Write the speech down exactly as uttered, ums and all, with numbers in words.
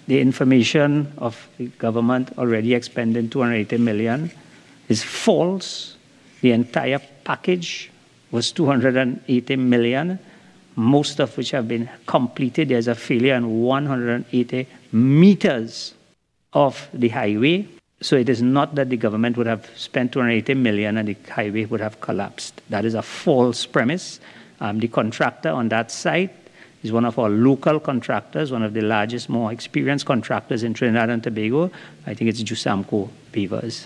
the information of the government already expending two hundred eighty million dollars is false. The entire package was two hundred eighty million dollars, most of which have been completed. There's a failure in one hundred eighty meters of the highway. So it is not that the government would have spent two hundred eighty million dollars and the highway would have collapsed. That is a false premise. Um, the contractor on that site is one of our local contractors, one of the largest, more experienced contractors in Trinidad and Tobago. I think it's Jusamco Pavers.